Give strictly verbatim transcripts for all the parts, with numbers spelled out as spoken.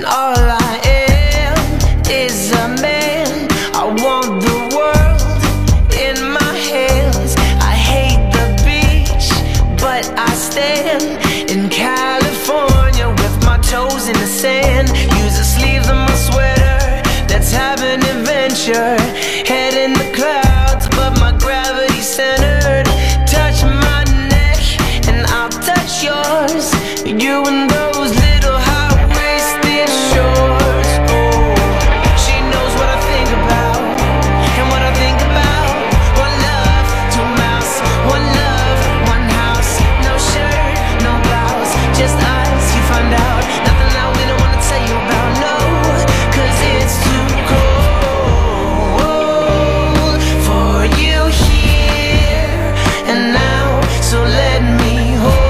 all I am is a man. I want the world in my hands. I hate the beach, but I stand in California with my toes in the sand. Use the sleeves of my sweater, let's have an adventure. Head in the clouds, but my gravity centered. Touch my neck and I'll touch yours. You and those little high-waisted shorts. Oh, she knows what I think about and what I think about. One love, two mouths. One love, one house. No shirt, no blouse, just us. You find out nothing that we don't wanna tell you about. No, cause it's too cold for you here and now. So let me hold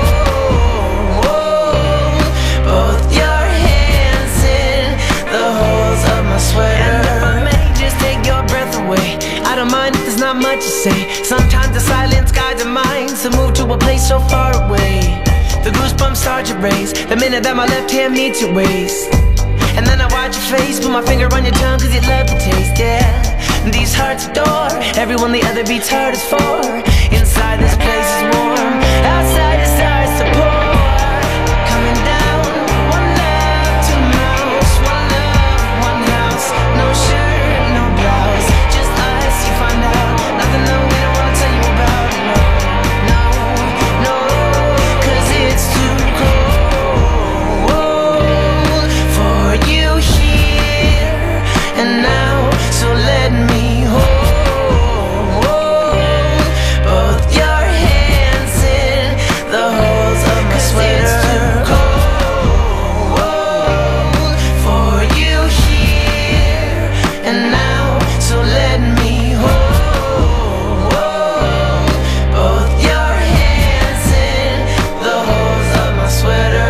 I don't mind if there's not much to say. Sometimes the silence guides our minds to move to a place so far away. The goosebumps start to raise the minute that my left hand meets your waist. And then I watch your face, put my finger on your tongue cause you love the taste, yeah. These hearts adore everyone the other beats hard is for. Inside this place is warm, outside it starts to pour. Coming down, one love, two mouths. One love, one house, no shirt, no blouse, just us. You find out nothing that we don't wanna tell you about. No, no, no, cause it's too cold for you here and now. So let me hold both your hands in the holes of my sweater. It's too cold for you here and now. So let me hold both your hands in the holes of my sweater.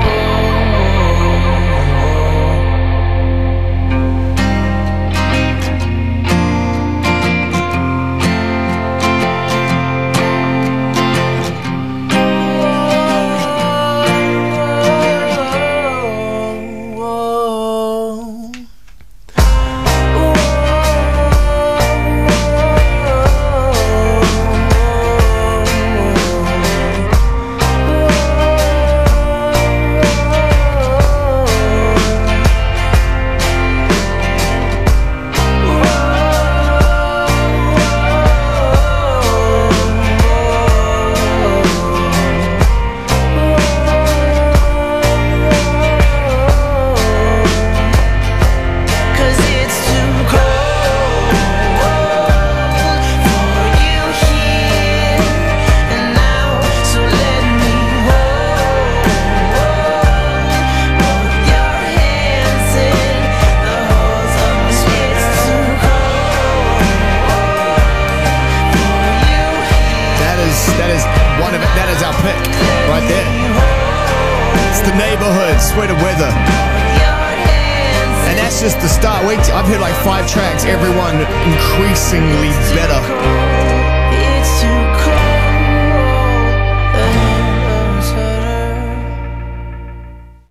That is our pick right there. It's The Neighborhood, Sweater Weather. And that's just the start. Wait, I've heard like five tracks, everyone increasingly better.